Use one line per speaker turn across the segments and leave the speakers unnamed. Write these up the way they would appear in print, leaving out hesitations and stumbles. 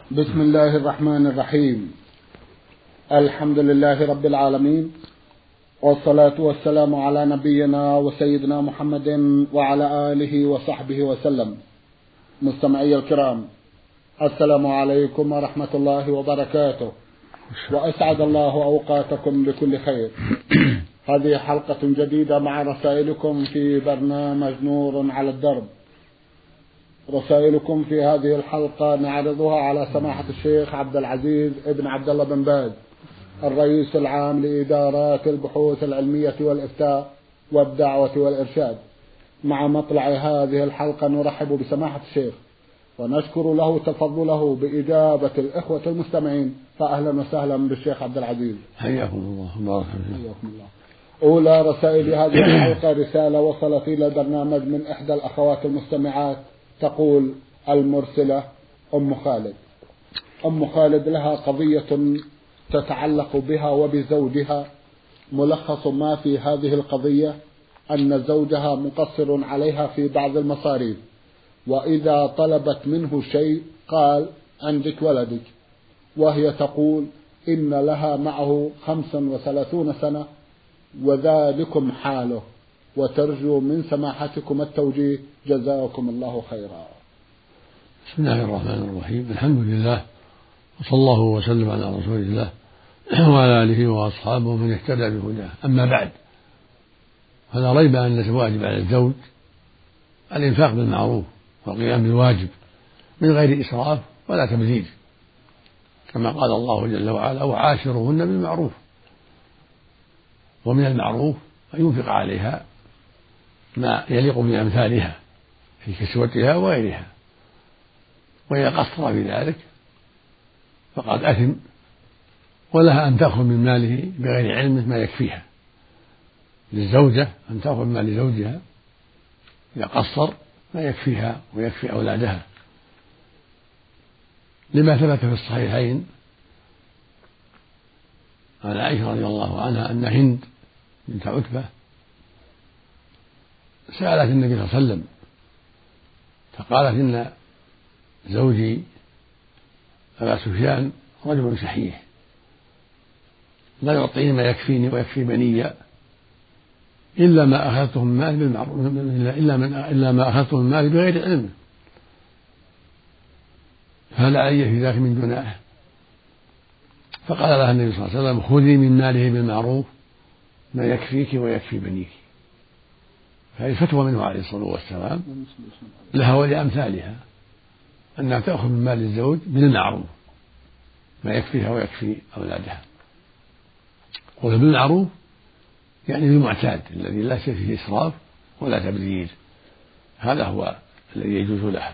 بسم الله الرحمن الرحيم. الحمد لله رب العالمين، والصلاة والسلام على نبينا وسيدنا محمد وعلى آله وصحبه وسلم. مستمعي الكرام، السلام عليكم ورحمة الله وبركاته، وأسعد الله أوقاتكم بكل خير. هذه حلقة جديدة مع رسائلكم في برنامج نور على الدرب. رسائلكم في هذه الحلقة نعرضها على سماحة الشيخ عبد العزيز ابن عبد الله بن باز، الرئيس العام لإدارات البحوث العلمية والإفتاء والدعوة والإرشاد. مع مطلع هذه الحلقة نرحب بسماحة الشيخ ونشكر له تفضله بإجابة الإخوة المستمعين، فأهلا وسهلا بالشيخ عبد العزيز.
حياكم الله.
حياكم الله. أولى رسائل هذه الحلقة رسالة وصلت إلى البرنامج من إحدى الأخوات المستمعات، تقول المرسلة أم خالد. أم خالد لها قضية تتعلق بها وبزوجها. ملخص ما في هذه القضية أن زوجها مقصر عليها في بعض المصاريف، وإذا طلبت منه شيء قال عندك ولدك، وهي تقول إن لها معه 35 سنة وذلكم حاله، وترجو من سماحتكم التوجيه، جزاكم الله خيرا.
بسم الله الرحمن الرحيم. الحمد لله، وصلى الله وسلم على رسول الله وعلى آله وأصحابه من اهتدى بهداه. أما بعد، فلا ريب أن الواجب على الزوج الإنفاق بالمعروف والقيام بالواجب من غير إسراف ولا تبذير، كما قال الله جل وعلا: وعاشروهن بالمعروف. ومن المعروف أن ينفق عليها ما يليق بأمثالها في كسوتها وغيرها، وإذا قصر في ذلك فقد أثم، ولها أن تأخذ من ماله بغير علمه ما يكفيها. للزوجة أن تأخذ من مال زوجها إذا قصر ما يكفيها ويكفي أولادها، لما ثبت في الصحيحين عن عائشة رضي الله عنها أن هند بنت عتبة سألت النبي صلى الله عليه وسلم فقالت: إن زوجي أبا سفيان رجل شحيح لا يعطيني ما يكفيني ويكفي بني إلا ما أخذته من مالي بالمعروف، إلا ما أخذته من مالي بغير علم، فهل علي في ذلك من جناح؟ فقال لها النبي صلى الله عليه وسلم: خذي من ماله بالمعروف ما يكفيك ويكفي بنيك. هذه فتوى منه عليه الصلاة والسلام لها ولأمثالها أنها تأخذ من مال الزوج بالمعروف ما يكفيها ويكفي أولادها. قول بالمعروف يعني بالمعتاد الذي لا شيء فيه إسراف ولا تبذير، هذا هو الذي يجوز لها.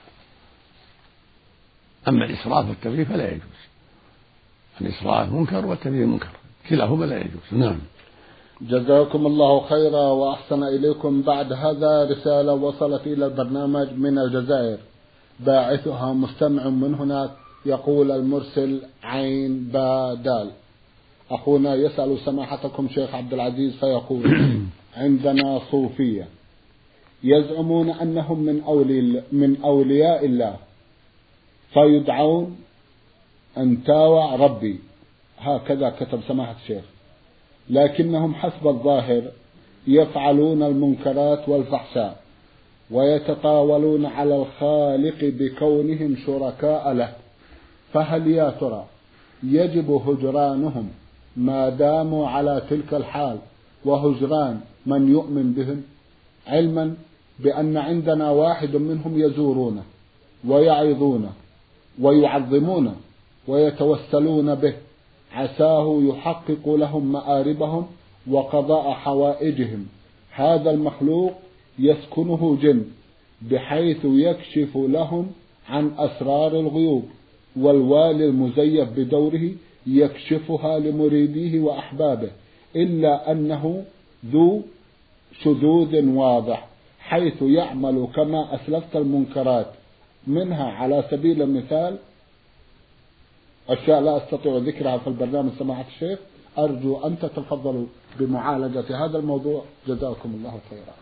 أما الإسراف والتبذير فلا يجوز. الإسراف منكر والتبذير منكر، كلاهما لا يجوز. نعم.
جزاكم الله خيرا وأحسن إليكم. بعد هذا رسالة وصلت إلى البرنامج من الجزائر، باعثها مستمع من هناك، يقول المرسل عين با دال. أخونا يسأل سماحتكم شيخ عبد العزيز فيقول: عندنا صوفية يزعمون أنهم من أولياء الله، فيدعون أنتاوع ربي، هكذا كتب سماحة الشيخ، لكنهم حسب الظاهر يفعلون المنكرات والفحشاء ويتطاولون على الخالق بكونهم شركاء له، فهل يا ترى يجب هجرانهم ما داموا على تلك الحال وهجران من يؤمن بهم، علما بأن عندنا واحد منهم يزورونه ويعظونه ويعظمونه ويتوسلون به عساه يحقق لهم مآربهم وقضاء حوائجهم. هذا المخلوق يسكنه جن بحيث يكشف لهم عن أسرار الغيوب، والوالي المزيف بدوره يكشفها لمريديه وأحبابه، إلا أنه ذو شذوذ واضح، حيث يعمل كما أسلفت المنكرات، منها على سبيل المثال أشياء لا أستطيع ذكرها في البرنامج سماحة الشيخ. أرجو أن تتفضلوا بمعالجة هذا الموضوع، جزاكم الله خيرا.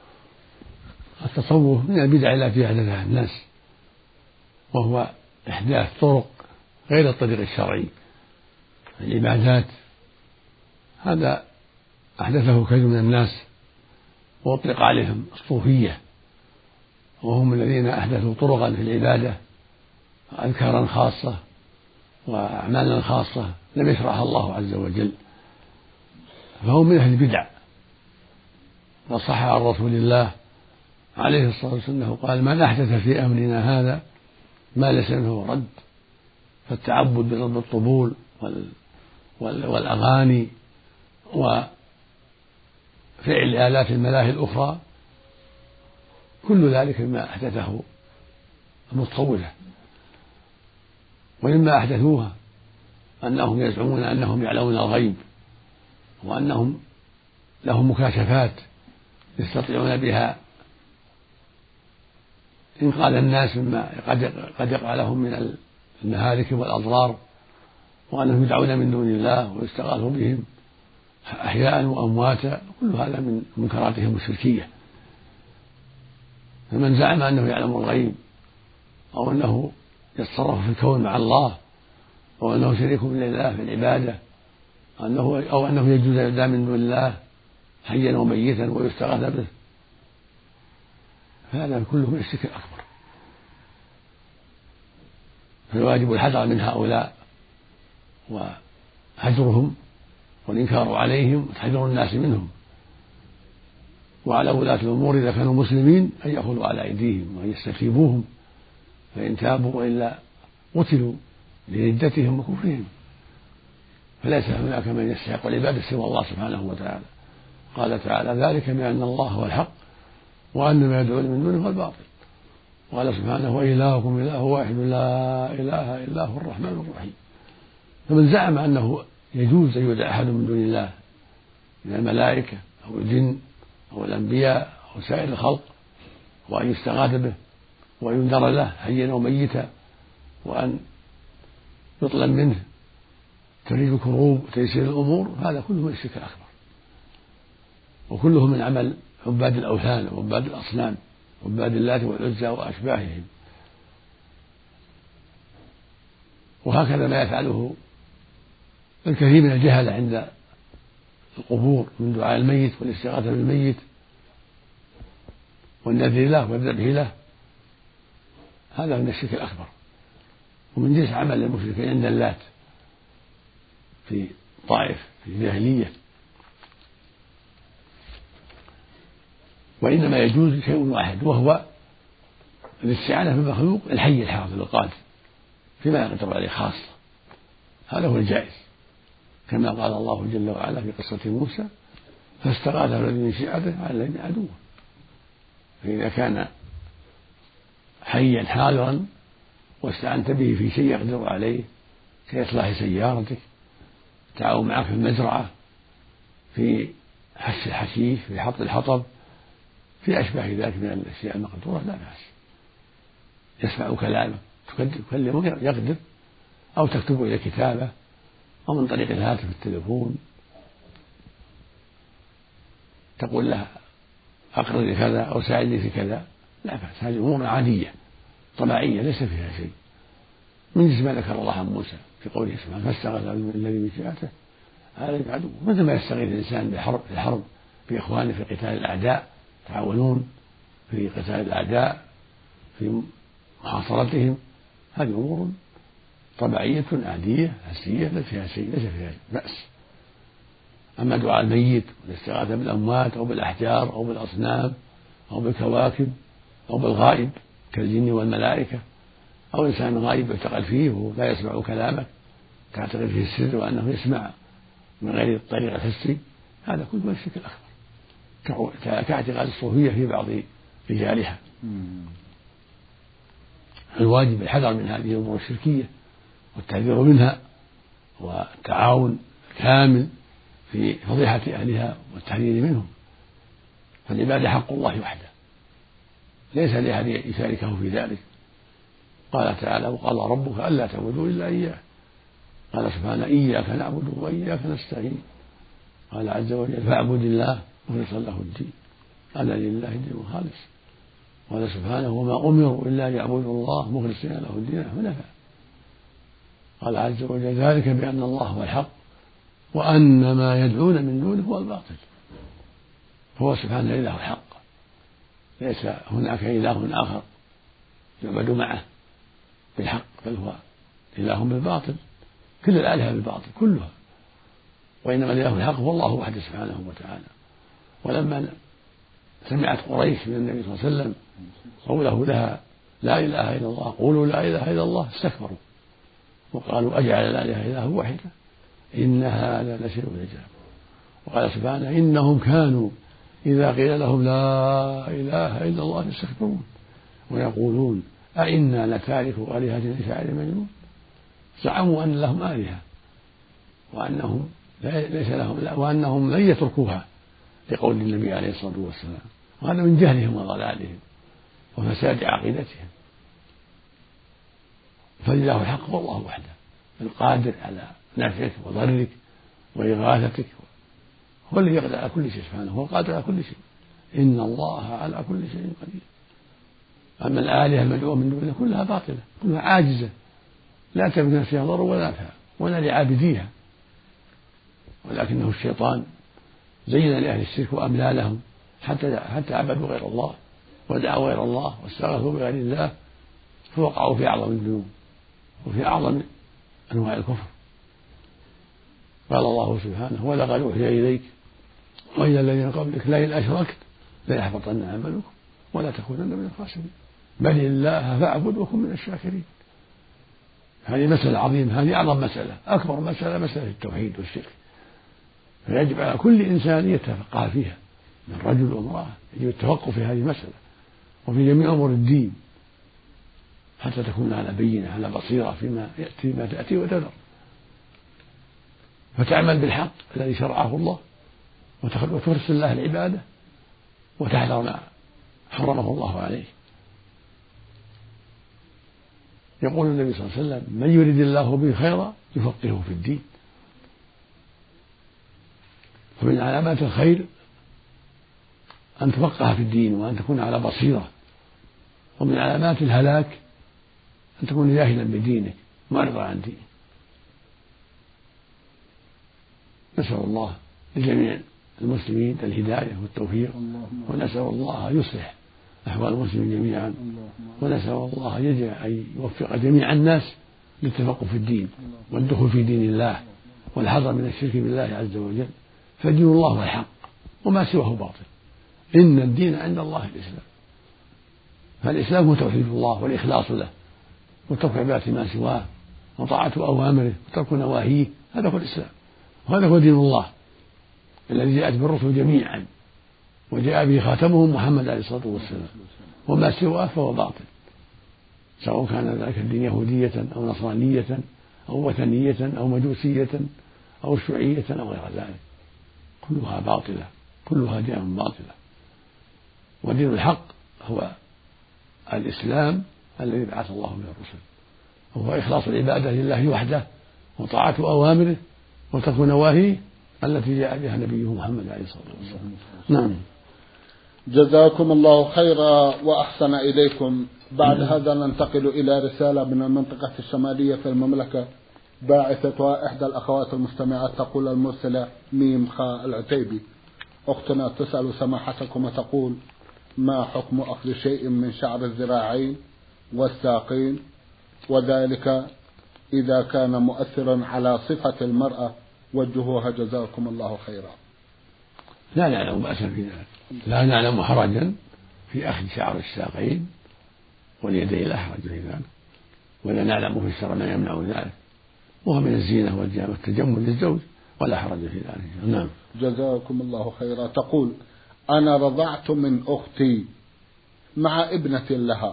التصوف من البدع التي أحدثها الناس، وهو إحداث طرق غير الطريق الشرعي. العبادات هذا أحدثه كثير من الناس وأطلق عليهم الصوفية، وهم الذين أحدثوا طرقا في العبادة وأذكارا خاصة وأعمالا خاصة لم يشرعها الله عز وجل، فهم من أهل البدع. وصح عن رسول الله عليه الصلاة والسلام قال: من أحدث في أمرنا هذا ما ليس منه رد. فالتعبد برب الطبول والأغاني وفعل آلات الملاهي الأخرى كل ذلك مما أحدثه المتصوفة. ومما أحدثوها أنهم يزعمون أنهم يعلمون الغيب، وأنهم لهم مكاشفات يستطيعون بها إنقاذ الناس مما قد يقع لهم من المهالك والأضرار، وأنهم يدعون من دون الله ويستغاث بهم أحياء وأمواتا، كل هذا من منكراتهم الشركية. فمن زعم أنه يعلم الغيب أو أنه يتصرف في الكون مع الله أو أنه شريك لله في العبادة أو أنه يجوز يدعى من دون الله حيا وميتا ويستغاث به، فهذا كله من الشرك الأكبر. فالواجب الحذر من هؤلاء وهجرهم والإنكار عليهم وتحذير الناس منهم، وعلى ولاة الأمور إذا كانوا مسلمين أن يأخذوا على أيديهم وأن يستتيبوهم، فإن تابوا وإلا قتلوا لردتهم وكفرهم. فليس هناك من يستحق العبادة سوى الله سبحانه وتعالى. قال تعالى: ذلك بأن الله هو الحق وأن ما يدعون من دونه هو الباطل. قال سبحانه: وإلهكم إله واحد لا إله إلا هو الرحمن الرحيم. فمن زعم أنه يجوز أن يدعى أحد من دون الله من الملائكة أو الجن أو الأنبياء أو سائر الخلق وأن يستغاث به وأن ينذر له حيا وميتا وأن يطلب منه تفريج الكروب وتيسير الأمور، هذا كله من الشرك الأكبر، وكله من عمل عباد الأوثان وعباد الأصنام وعباد اللات والعزى وأشباههم. وهكذا ما يفعله الكثير من الجهلة عند القبور من دعاء الميت والاستغاثة بالميت والنذر له والذبح له، هذا من الشرك الأكبر ومن جنس عمل المشركين عند اللات في طائف في الجاهلية. وإنما يجوز شيء واحد، وهو الاستعانة بالمخلوق الحي الحاضر القادر فيما يقدر عليه خاصة، هذا هو الجائز، كما قال الله جل وعلا في قصة موسى: فاستغاث الذي من شيعته على الذي عدوه. فإذا كان حيا حاضرا واستعنت به في شيء يقدر عليه كإصلاح سيارتك، تعاون معك في المزرعة، في حش الحشيش، في حط الحطب، في أشباه ذلك من الأشياء المقدورة، لا بأس. يسمع كلامك، تكلمه يقدر، أو تكتبه إلى كتابة، أو من طريق الهاتف التليفون تقول له أقرأ لي كذا أو ساعدني في كذا، لا بأس. هذه أمور عادية طبيعية ليس فيها شيء، من جنس ما ذكر الله عن موسى في قوله سبحانه: فاستغاث الذي من شيعته على الذي عدوه. مثل ما يستغيث الإنسان في الحرب بإخوانه في قتال الأعداء، تعاونون في قتال الأعداء في محاصرتهم، هذه أمور طبيعية عادية هسية ليس فيها شيء، ليس فيها بأس. أما دعاء الميت والاستغاثة بالأموات أو بالأحجار أو بالأصنام أو بالكواكب أو بالغائب كالجن والملائكة، أو إنسان غائب يعتقد فيه ولا يسمع كلامك تعتقد فيه السر وأنه يسمع من غير الطريق الحسي، هذا كله من الشرك الأكبر، كاعتقاد الصوفية في بعض رجالها. الواجب الحذر من هذه الأمور الشركية والتحذير منها والتعاون كامل في فضيحة أهلها والتحذير منهم. فالعبادة حق الله وحده، ليس لأحد يشاركه في ذلك. قال تعالى: وقضى ربك ألا تعبدوا إلا إياه. قال سبحانه: إياك نعبد وإياك نستعين. قال عز وجل: فاعبد الله مخلصا له الدين، ألا لله الدين الخالص. قال سبحانه: وما أمروا إلا ليعبدوا الله مخلصين له الدين حنفاء. قال عز وجل ذلك بأن الله هو الحق وأن ما يدعون من دونه هو الباطل. هو سبحانه الإله الحق، ليس هناك إله آخر يعبد معه بالحق، بل هو إله بالباطل. كل الآلهة بالباطل كلها، وإنما الإله الحق هو الله وحده سبحانه وتعالى. ولما سمعت قريش من النبي صلى الله عليه وسلم قوله لها لا إله إلا الله، قولوا لا إله إلا الله، استكبروا وقالوا أجعل الآلهة إله واحدة إن هذا لشيء عجاب. وقال سبحانه إنهم كانوا إذا قيل لهم لا إله إلا الله يستكبرون ويقولون أئنا لتاركوا آلهتنا لشاعر مجنون. زعموا أن لهم آلهة وأنهم ليس لهم، وأنهم لن يتركوها لقول النبي عليه الصلاة والسلام، وهذا من جهلهم وضلالهم وفساد عقيدتهم. فلله الحق والله وحده القادر على نفعك وضرك وإغاثتك، هو الذي يقدر على كل شيء سبحانه، هو القادر على كل شيء، إن الله على كل شيء قدير. أما الآلهة المدعوة من دونه كلها باطلة، كلها عاجزة، لا تملك نفسها ضر ولا نفع ولا لعابديها، ولكنه الشيطان زين لأهل الشرك وأملى لهم حتى عبدوا غير الله ودعوا غير الله واستغاثوا بغير الله، فوقعوا في أعظم الذنوب وفي أعظم أنواع الكفر. قال الله سبحانه ولقد أوحي إليك وإلى الذين قبلك لئن أشركت ليحبطن عملك ولا تكونن من الخاسرين بل الله فاعبد وكن من الشاكرين. هذه مسألة عظيمة، هذه أعظم مسألة، أكبر مسألة مسألة التوحيد والشرك، فيجب على كل إنسان يتفقه فيها من رجل وامرأة، يجب التفقه في هذه المسألة وفي جميع أمور الدين حتى تكون على بينة على بصيرة فيما يأتي ما تأتي وتذر، فتعمل بالحق الذي شرعه الله وترسل الله العبادة وتحذر ما حرمه الله عليه. يقول النبي صلى الله عليه وسلم من يريد الله به خيرا يفقهه في الدين. فمن علامات الخير أن تفقه في الدين وأن تكون على بصيرة، ومن علامات الهلاك أن تكون جاهلا بدينك معرضا عن دينك. نسأل الله لجميع المسلمين الهداية والتوفيق، ونسأل الله يصلح أحوال المسلمين جميعا، ونسأل الله أن يوفق جميع الناس للتفقه في الدين والدخول في دين الله والحذر من الشرك بالله عز وجل، فدين الله هو الحق وما سواه باطل. إن الدين عند الله الإسلام، فالإسلام هو توحيد الله والإخلاص له وترك عبادة ما سواه وطاعة أوامره وترك نواهيه، هذا هو الإسلام وهذا هو دين الله الذي جاءت بالرسل جميعا وجاء به خاتمهم محمد عليه الصلاة والسلام، وما سواه فهو باطل، سواء كان ذلك الدين يهودية أو نصرانية أو وثنية أو مجوسية أو شيوعية أو غير ذلك، كلها باطلة، كلها دين باطلة. ودين الحق هو الإسلام الذي بعث الله به الرسل، وهو إخلاص العبادة لله وحده وطاعة أوامره وترك نواهيه التي جاء بها نبيه محمد عليه الصلاة والسلام. نعم.
جزاكم الله خيرا وأحسن إليكم. بعد هذا ننتقل إلى رسالة من المنطقة الشمالية في المملكة، باعثتها إحدى الأخوات المستمعات، تقول المرسلة ميم خاء العتيبي: أختنا تسأل سماحتكم وتقول ما حكم أخذ شيء من شعر الذراعين والساقين، وذلك إذا كان مؤثرا على صفة المرأة، وجهوها جزاكم الله خيرا.
لا نعلم بأسا في ذلك، لا نعلم حرجا في أخذ شعر الساقين واليدين، لا حرج في ذلك، ولا نعلم في الشرع ما يمنع ذلك، وهو من الزينة والتجمل للزوج ولا حرج في ذلك. نعم.
جزاكم الله خيرا. تقول أنا رضعت من أختي مع ابنة لها،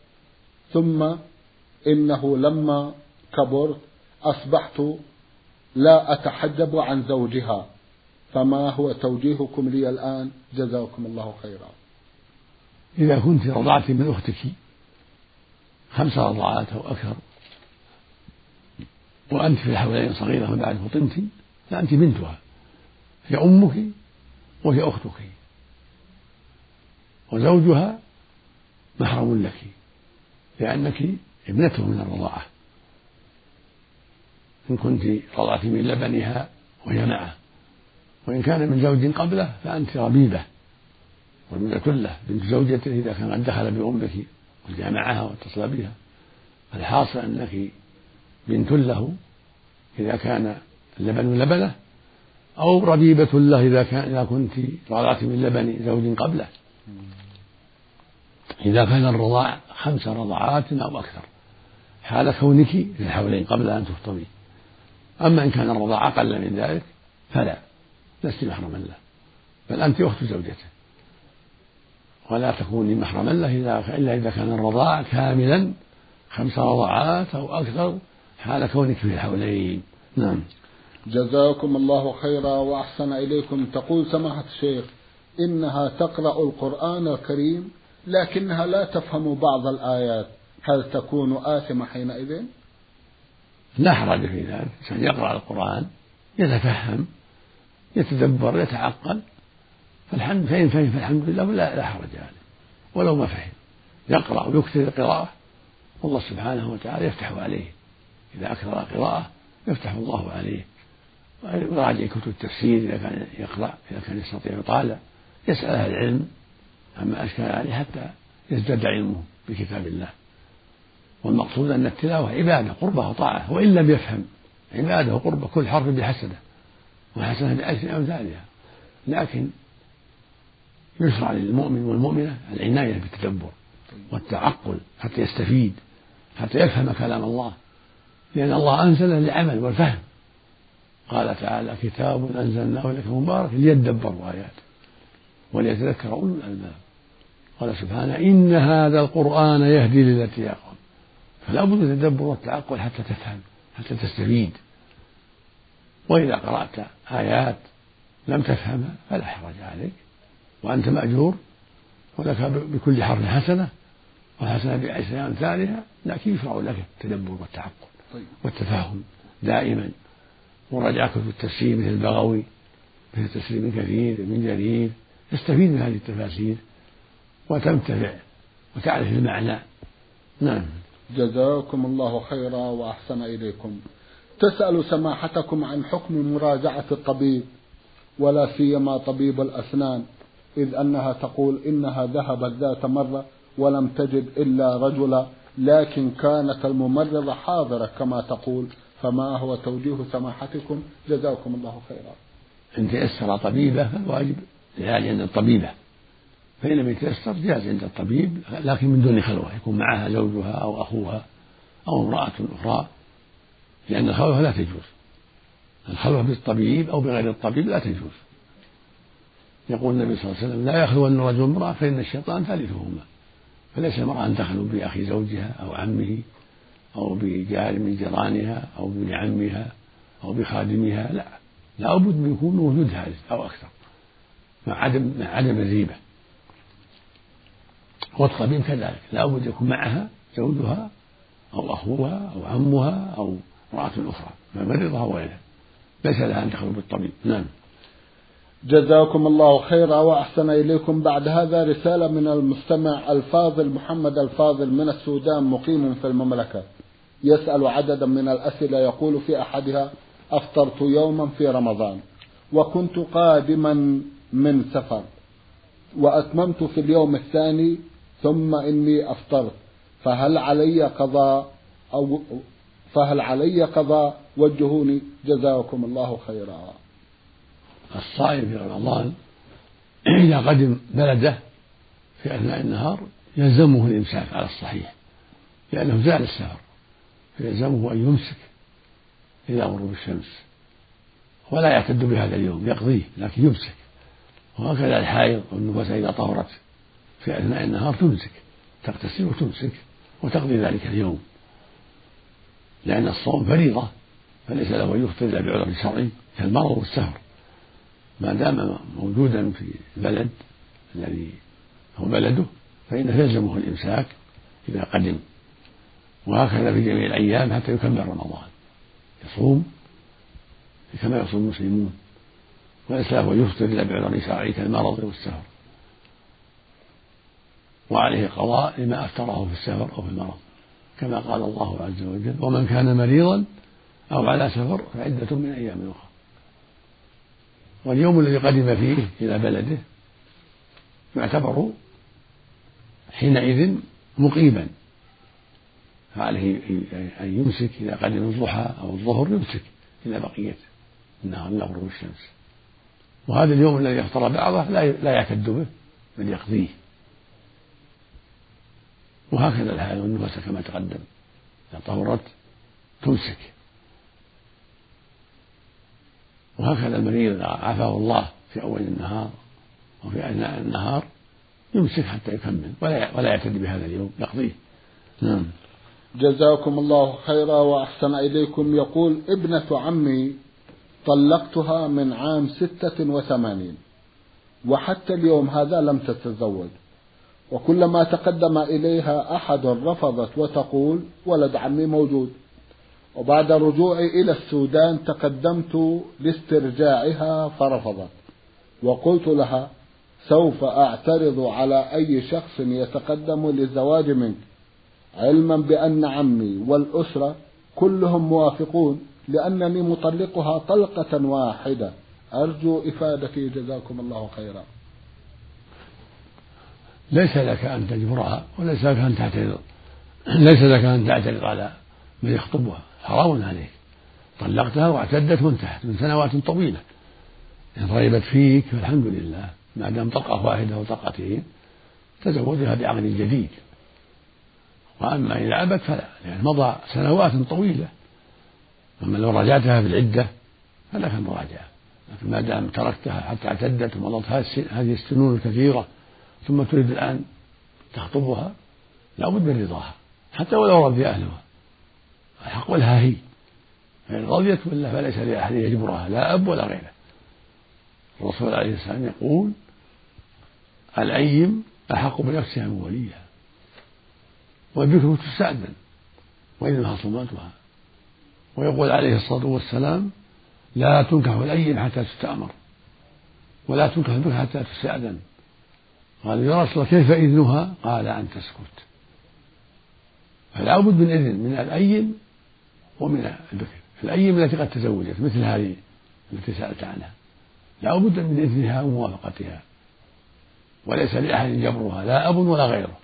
ثم إنه لما كبرت أصبحت لا أتحجب عن زوجها، فما هو توجيهكم لي الآن؟ جزاكم الله خيرا.
إذا كنت رضعت من أختك 5 رضعات أو أكثر وأنت في الحولين صغيرة وبعد فطنت، فأنت بنتها، هي أمك وهي أختك، وزوجها محرم لك لأنك ابنته من الرضاعة، إن كنت رضعت من لبنها وهي معه، وإن كان من زوج قبله فأنت ربيبة له بنت زوجته إذا كان قد دخل بأمك وجامعها واتصل بها. الحاصل أنك بنت له إذا كان اللبن لبنه، أو ربيبة له إذا كنت رضعت من لبن زوج قبله، إذا كان الرضاع 5 رضعات أو أكثر حال كونك في الحولين قبل أن تفطمي. أما إن كان الرضاع أقل من ذلك فلا، لست محرما له، بل أنت أخت زوجته، ولا تكوني محرما له إلا إذا كان الرضاع كاملا 5 رضعات أو أكثر حال كونك في الحولين. نعم.
جزاكم الله خيرا وأحسن إليكم. تقول سماحة الشيخ إنها تقرأ القرآن الكريم لكنها لا تفهم بعض الآيات، هل تكون آثمة حينئذ؟
لا حرج في ذلك، الإنسان يقرأ القرآن يتفهم يتدبر يتعقل، فإن فهم فالحمد لله، ولا حرج عليه ولو ما فهم. يقرأ ويكثر القراءة والله سبحانه وتعالى يفتح عليه، إذا أكثر القراءة يفتح الله عليه. ويراجع كتب التفسير إذا كان يقرأ، إذا كان يستطيع يطالع، يسأل أهل العلم عما أشكل عليه حتى يزداد علمه بكتاب الله. والمقصود أن التلاوة عبادة قربة وطاعة، وإن لم يفهم عبادة وقربة، كل حرف بحسنة وحسنة ب10 أمثالها. لكن يشرع للمؤمن والمؤمنة العناية بالتدبر والتعقل حتى يستفيد، حتى يفهم كلام الله، لأن الله أنزله للعمل والفهم. قال تعالى: كتاب أنزلناه إليك مبارك ليدبروا آياته وليتذكر أولو الألباب. قال سبحانه: إن هذا القرآن يهدي للتي هي أقوم. فلا بد من التدبر والتعقل حتى تفهم، حتى تستفيد. وإذا قرأت آيات لم تفهمها فلا حرج عليك، وأنت مأجور، ولك بكل حرف حسنة، والحسنة ب10 أمثالها. لكن يشرع لك التدبر والتعقل والتفهم دائما، وراجع كتب التفسير مثل البغوي، مثل تفسير ابن كثير، ابن جرير، تستفيد من هذه التفاسير وتنتفع وتعرف المعنى. نعم.
جزاكم الله خيرا وأحسن إليكم. تسأل سماحتكم عن حكم مراجعة الطبيب، ولا سيما طبيب الأسنان، إذ أنها تقول إنها ذهبت ذات مرة ولم تجد إلا رجلا، لكن كانت الممرضة حاضرة كما تقول، فما هو توجيه سماحتكم؟ جزاكم الله خيرا.
إن تيسر طبيبة فالواجب العلاج عند الطبيبة، فإن لم يتيسر جاز عند الطبيب، لكن من دون خلوة، يكون معها زوجها أو أخوها أو امرأة أخرى، لأن الخلوة لا تجوز. الخلوة بالطبيب أو بغير الطبيب لا تجوز. يقول النبي صلى الله عليه وسلم: لا يخلون رجل امرأة فإن الشيطان ثالثهما. فليس المرأة أن تخلو بأخي زوجها أو عمه أو بجار من جيرانها أو بابن عمها أو بخادمها، لا بد من يكون وجود ثالث أو أكثر مع عدم الريبة. والطبيب كذلك لا بد يكون معها زوجها أو أخوها أو عمها أو امرأة أخرى ممرضة أو غيرها، ليس لها أن تخلو بالطبيب. نعم.
جزاكم الله خيرا وأحسن إليكم. بعد هذا رسالة من المستمع الفاضل محمد الفاضل من السودان، مقيم في المملكة، يسأل عددا من الأسئلة. يقول في أحدها: أفطرت يوما في رمضان وكنت قادما من سفر، وأتممت في اليوم الثاني، ثم إني أفطرت، فهل علي قضاء؟ وجهوني جزاكم الله خيرا.
الصائم في رمضان إذا قدم بلده في أثناء النهار يلزمه الإمساك على الصحيح، لأنه زال السفر، فيلزمه أن يمسك إلى غروب الشمس، ولا يعتد بهذا اليوم، يقضيه لكن يمسك. وهكذا الحائض والنفاس إذا طهرت في أثناء النهار تمسك، تغتسل وتمسك وتقضي ذلك اليوم، لأن الصوم فريضة، فليس له أن يفطر إلا بعذر شرعي كالمرض والسفر، ما دام موجودا في البلد الذي هو بلده فإنه يلزمه الإمساك إذا قدم. وهكذا في جميع الأيام حتى يكمل رمضان يصوم كما يصوم المسلمون، وليس له يفطر إلا بعذر شرعي كالمرض والسفر، وعليه قضاء لما أفطره في السفر أو في المرض، كما قال الله عز وجل: ومن كان مريضا أو على سفر فعدة من أيام أخرى. واليوم الذي قدم فيه إلى بلده يعتبر حينئذ مقيما، فعليه أن يمسك إذا قدم الضحى أو الظهر، يمسك إلى بقية النهار إلى غروب الشمس. وهذا اليوم الذي افطر بعضه لا يعتد به بل يقضيه. وهكذا الحائض والنفاس كما تقدم، إذا طهرت تمسك. وهكذا المريض إذا عافاه الله في أول النهار أو في أثناء النهار يمسك حتى يكمل ولا يعتد بهذا اليوم، يقضيه. نعم.
جزاكم الله خيرا وأحسن إليكم. يقول: ابنة عمي طلقتها من عام 86 وحتى اليوم هذا لم تتزوج، وكلما تقدم إليها أحد رفضت وتقول ولد عمي موجود. وبعد رجوعي إلى السودان تقدمت لاسترجاعها فرفضت، وقلت لها سوف أعترض على أي شخص يتقدم للزواج منك، علما بأن عمي والأسرة كلهم موافقون لأنني مطلقها طلقة واحدة. أرجو إفادتي جزاكم الله خيرا.
ليس لك أن تجبرها وليس لك أن تعترض، ليس لك أن تعترض على من يخطبها، حرام عليك. طلقتها واعتدت وانتهت من سنوات طويلة. إن رغبت فيك فالحمد لله، ما دام طلقة واحدة وطلقتين تزوجها بعقد جديد. وأما إذا أبت فلا، لأن مضى سنوات طويلة. أما لو راجعتها في العدة فلك المراجعة، لكن ما دام تركتها حتى اعتدت ومضت هذه السنون الكثيرة ثم تريد الآن تخطبها لا بد من رضاها، حتى ولو رضي أهلها. الحق لها هي، فإن رضيت ولا فليس لأحد يجبرها، لا أب ولا غيره. الرسول عليه السلام يقول: الأيم أحق بنفسها من وليها، والبكر تستأذن وإنها صماتها. ويقول عليه الصلاة والسلام: لا تنكح الأيم حتى تستأمر، ولا تنكح البكر حتى تستأذن. قالوا: يا رسول الله كيف إذنها؟ قال: أن تسكت. فلا بد من إذن من الأيم ومن البكر. الأيم التي قد تزوجت مثل هذه التي سألت عنها لا بد من إذنها وموافقتها، وليس لأحد جبرها، لا أب ولا غيره،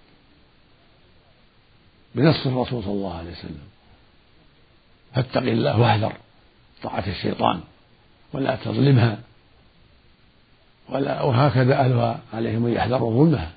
بنص الرسول صلى الله عليه وسلم: فاتق الله واحذر طاعة الشيطان ولا تظلمها، وهكذا أهلها عليهم أن يحذروا ظلمها،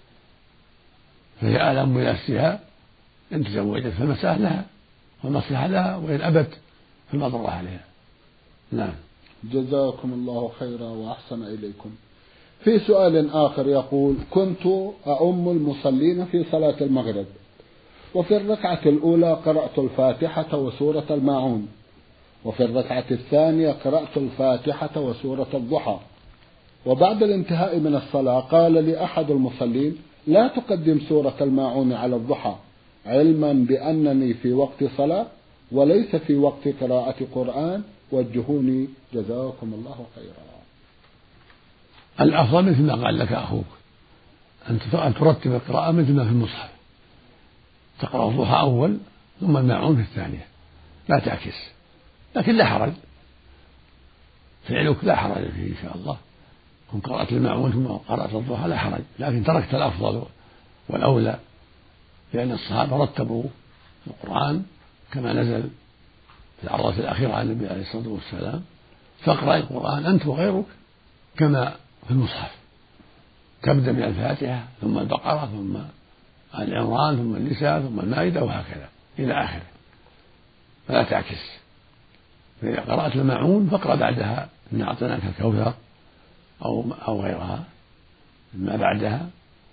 فهي أعلم بنفسها. إن تزوجت فالمسألة لها والمصلحة لها، وإن أبت فالمضرة عليها. نعم.
جزاكم الله خيرا وأحسن إليكم. في سؤال آخر يقول: كنت أؤم المصلين في صلاة المغرب، وفي الركعة الأولى قرأت الفاتحة وسورة الماعون، وفي الركعة الثانية قرأت الفاتحة وسورة الضحى، وبعد الانتهاء من الصلاة قال لي أحد المصلين: لا تقدم سورة الماعون على الضحى، علما بأنني في وقت صلاة وليس في وقت قراءة قرآن، وجهوني جزاكم الله خيرا.
الأفضل مثل ما قال لك أخوك أن ترتب القراءة مثل ما في المصحف، تقرأ الضحى أول ثم الماعون في الثانية، لا تعكس. لكن لا حرج، فعلك لا حرج فيه إن شاء الله. كن قرأت الماعون ثم قرأت الضحى لا حرج، لكن تركت الأفضل والأولى، لأن الصحابة رتبوا القرآن كما نزل في العرضة الأخيرة عن النبي عليه الصلاة والسلام: فاقرأ القرآن أنت وغيرك كما في المصحف، تبدأ من الفاتحة ثم البقرة ثم آل عمران ثم النساء ثم المائدة وهكذا إلى آخره، فلا تعكس. فإذا قرأت الماعون فاقرأ بعدها إن أعطيناك الكوثر أو غيرها ما بعدها،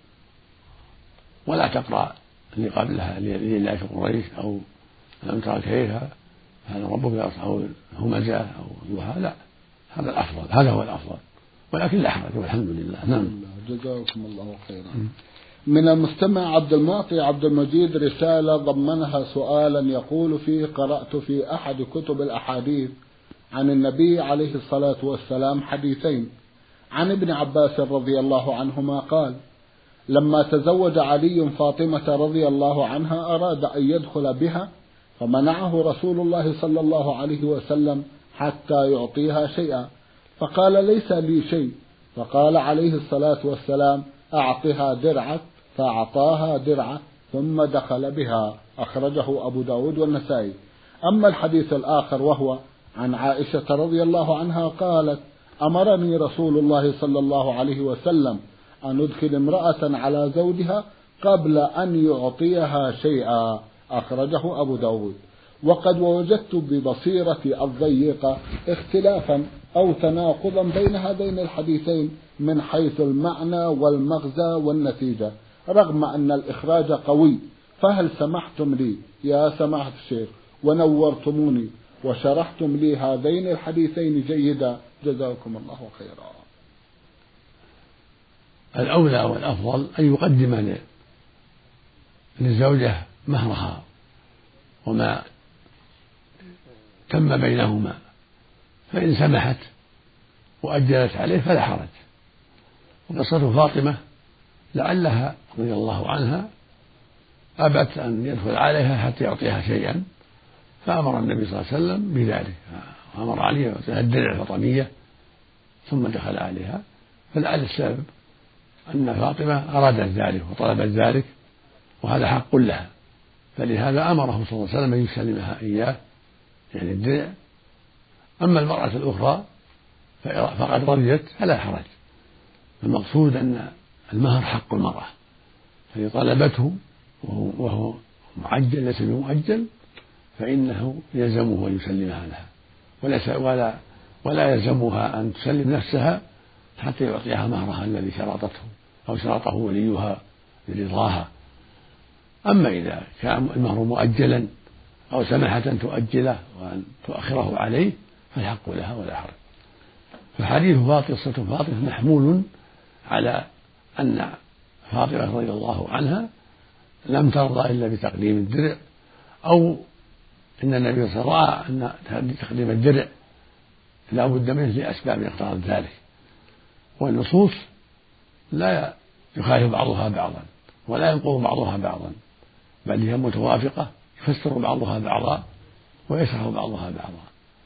ولا تقرأ اللي قبلها لله في قريش أو ألم ترى كيف هذا ربك أو همزة أو ضحى، لا، هذا الأفضل، هذا هو الأفضل، ولكن لا حرج والحمد لله. نعم.
جزاكم الله خيرا. من المستمع عبد المعطي عبد المجيد رسالة ضمنها سؤالا يقول فيه: قرأت في أحد كتب الأحاديث عن النبي عليه الصلاة والسلام حديثين عن ابن عباس رضي الله عنهما قال: لما تزوج علي فاطمة رضي الله عنها أراد أن يدخل بها فمنعه رسول الله صلى الله عليه وسلم حتى يعطيها شيئا، فقال ليس لي شيء، فقال عليه الصلاة والسلام أعطها درعك، فأعطاها درعه ثم دخل بها. أخرجه أبو داود والنسائي. أما الحديث الآخر وهو عن عائشة رضي الله عنها قالت: أمرني رسول الله صلى الله عليه وسلم أن أدخل امرأة على زوجها قبل أن يعطيها شيئا. أخرجه أبو داود. وقد وجدت ببصيرتي الضيقة اختلافا أو تناقضا بين هذين الحديثين من حيث المعنى والمغزى والنتيجة، رغم أن الإخراج قوي، فهل سمحتم لي يا سماحة الشيخ ونورتموني وشرحتم لي هذين الحديثين جيدا، جزاكم الله خيرا.
الأولى والأفضل أن يقدم للزوجة مهرها وما تم بينهما، فإن سمحت وأجلت عليه فلا حرج. وقصة فاطمة لعلها رضي الله عنها أبت أن يدخل عليها حتى يعطيها شيئا، فأمر النبي صلى الله عليه وسلم بذلك، أمر عليه يعطيها الدرع الفطمية ثم دخل عليها، فلعل السبب أن فاطمة أرادت ذلك وطلبت ذلك، وهذا حق لها، فلهذا أمره صلى الله عليه وسلم أن يسلمها إياه، يعني الدرع. أما المرأة الأخرى فقد رضيت فلا حرج. المقصود أن المهر حق المرأة، فإن طلبته وهو معجل ليس بمؤجل فإنه يلزمه أن يسلمها لها، ولا يلزمها أن تسلم نفسها حتى يعطيها مهرها الذي شرطته أو شرطه وليها برضاها. أما إذا كان المهر مؤجلا أو سمحت أن تؤجله وأن تؤخره عليه فالحق لها ولا حرج. فحديث قصة فاطمة محمول على أن فاطمة رضي الله عنها لم ترضى إلا بتقديم الدرع، أو إن النبي صلى الله عليه وسلم رأى أن تقديم الدرع لا بد منه لأسباب اقتضت ذلك. والنصوص لا يخالف بعضها بعضا ولا ينقض بعضها بعضا، بل هي متوافقة، يفسر بعضها بعضا ويشرح بعضها بعضا.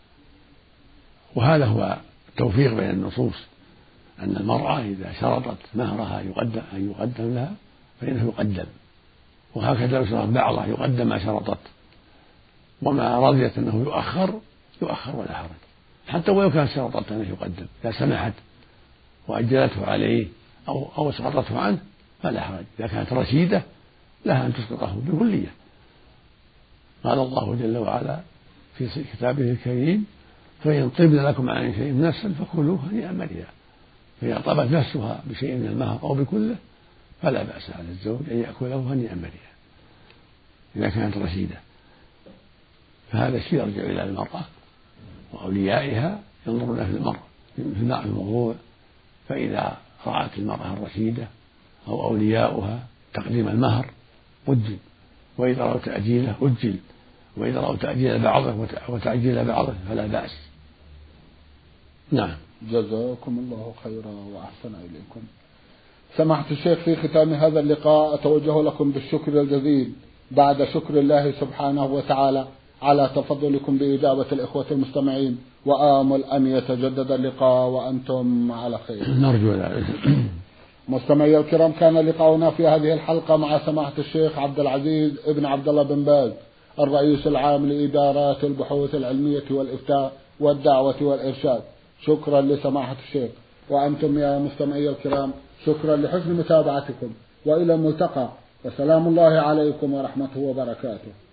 وهذا هو التوفيق بين النصوص، أن المرأة إذا شرطت مهرها أن يقدم لها فإنه يقدم، وهكذا لو شرط بعضها يقدم ما شرطت، وما رضيت أنه يؤخر ولا حرج، حتى ولو كانت شرطت أنه يقدم، إذا سمحت وأجلته عليه أو سقطته عنه فلا حرج. إذا كانت رشيدة لها أن تسقطه بكلية. قال الله جل وعلا في كتابه الكريم: فإن طبن لكم عن شيء نفسا فكلوه هنيئا مريئا. فإذا طبت نفسها بشيء من المهر أو بكله فلا بأس على الزوج أن يأكله هنيئا مريئا إذا كانت رشيدة. فهذا الشيء يرجع إلى المرأة وأوليائها، ينظرون في الموضوع، فإذا رأت المرأة الرشيدة أو أولياؤها تقديم المهر أجل، وإذا رأوا تأجيله أجل، وإذا رأوا تأجيل بعضه وتعجيل بعضه فلا بأس. نعم.
جزاكم الله خيرا وأحسن إليكم. سماحة الشيخ، في ختام هذا اللقاء أتوجه لكم بالشكر الجزيل بعد شكر الله سبحانه وتعالى على تفضلكم بإجابة الإخوة المستمعين، وآمل أن يتجدد اللقاء وأنتم على خير.
نرجو ذلك.
مستمعي الكرام، كان لقاؤنا في هذه الحلقة مع سماحة الشيخ عبد العزيز ابن عبد الله بن باز، الرئيس العام لإدارات البحوث العلمية والإفتاء والدعوة والإرشاد. شكرا لسماحة الشيخ، وأنتم يا مستمعي الكرام شكرا لحسن متابعتكم، وإلى الملتقى، وسلام الله عليكم ورحمته وبركاته.